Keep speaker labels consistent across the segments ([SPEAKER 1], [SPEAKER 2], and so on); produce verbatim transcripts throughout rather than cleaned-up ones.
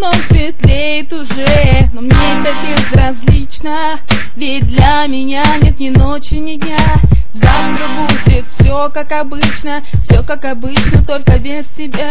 [SPEAKER 1] окном светлеет уже, но мне это безразлично, ведь для меня нет ни ночи, ни дня. Завтра будет все как обычно, все как обычно, только без тебя.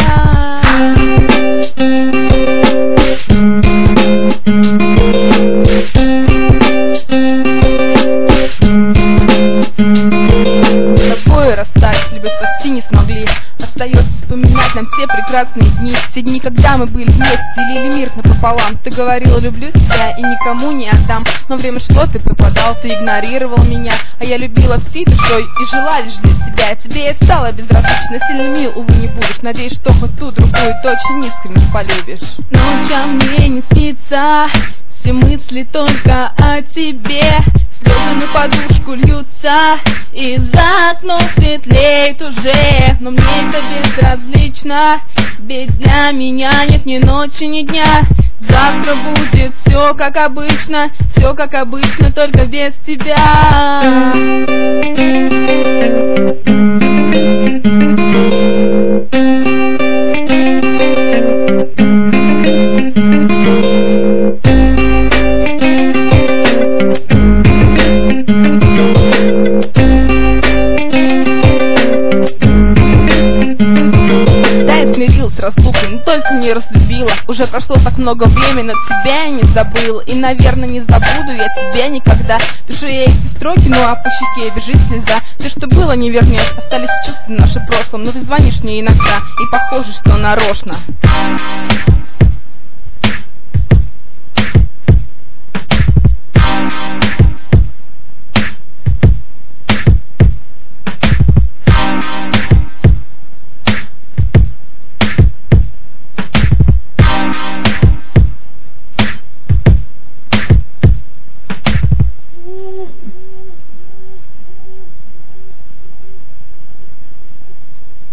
[SPEAKER 1] С тобой расстались, любовь спасти не смогли. Остается вспоминать нам все прекрасные дни, все дни, когда мы были вместе, делили мир напополам. Ты говорила, люблю тебя и никому не отдам, но время шло, ты пропадал, ты игнорировал меня, а я любила всей душой и жила лишь для себя. Тебе я стала безразлично, сильно мил, увы, не будешь. Надеюсь, что хоть ту другую ты очень искренне полюбишь. Ночам мне не спится, все мысли только о тебе. Слезы на подушку льются, и за окном светлеет уже, но мне это безразлично, ведь для меня нет ни ночи, ни дня. Завтра будет все как обычно, все как обычно, только без тебя. С разлукой, но только не разлюбила. Уже прошло так много времени, но тебя я не забыла. И, наверное, не забуду я тебя никогда. Пишу я эти строки, ну а по щеке бежит слеза. Все, что было, не вернешь, остались чувства наши в прошлом. Но ты звонишь мне иногда, и похоже, что нарочно.